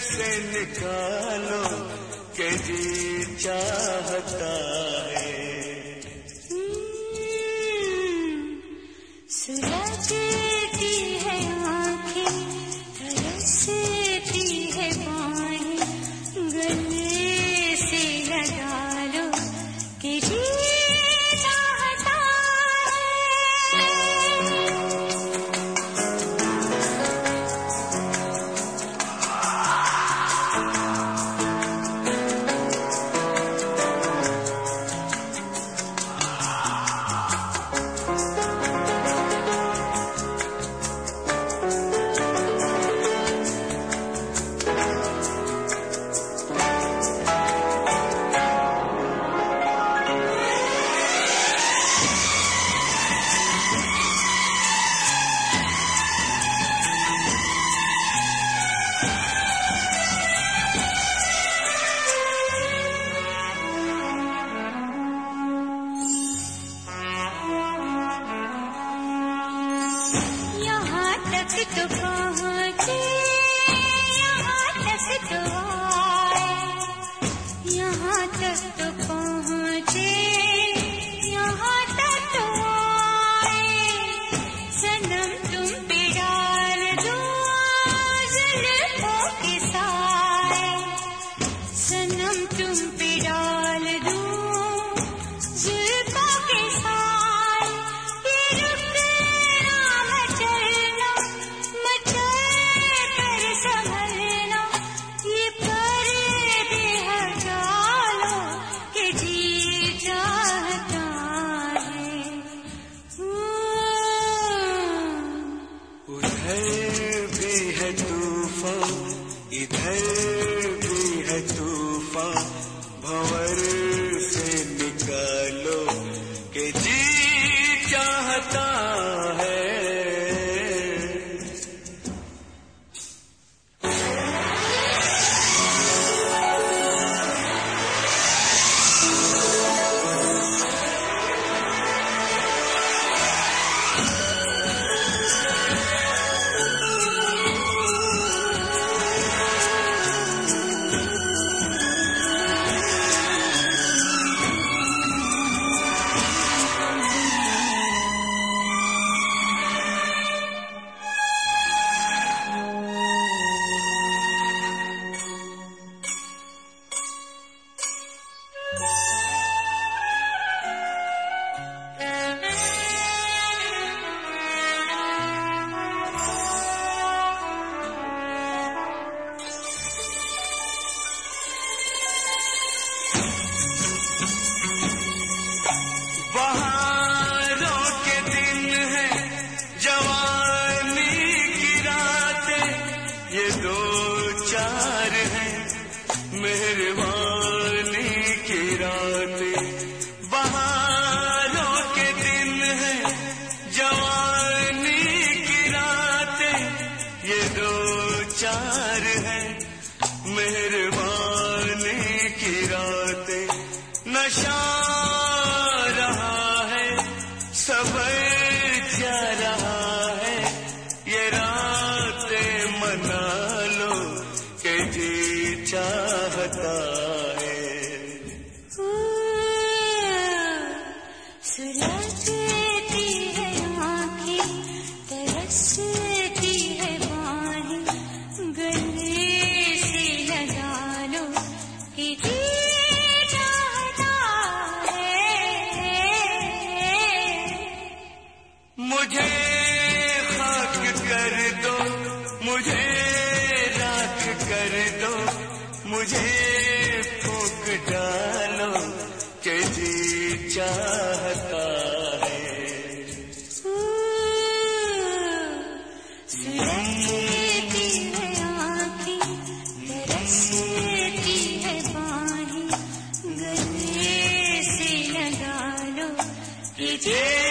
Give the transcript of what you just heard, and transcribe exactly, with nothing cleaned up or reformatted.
से निकालो के जी चाहता है। सुलगती है आँखें, तरसती है बाहें, गले से लगा लो कि जी चाहता तो पहुँचे, यहाँ तक तो आए, यहाँ तक तो पहुँचे, यहाँ तक तो आए। सनम तुम पे डाल दो जुल्फों के साए, सनम तुम पे डाल दो जुल्फों के साए। ये रुकना मचलना संभलना, ये पर्दे हटा लो कि जी चाहता है। उधर भी है तूफान, इधर भी है तूफान, भंवर से निकालो कि जी चाहता है। बहारों के दिन है, जवानी की रातें, ये दो चार हैं मेहरबानी की रातें। बहारों के दिन है, जवानी की रातें, ये दो चार हैं मेहरबानी की रातें। नशा रहा है, सबर जा रहा है, ये रातें मना लो कि जी चाहता है। सुलगती है आँखें, तरसती है बाहें, गले से लगा लो कि जी मुझे खाक कर दो, मुझे राख कर दो, मुझे फूंक डालो कि जी चाहता है। सुलगती है आँखें, तरसती है बाहें, गले से लगा लो कि जी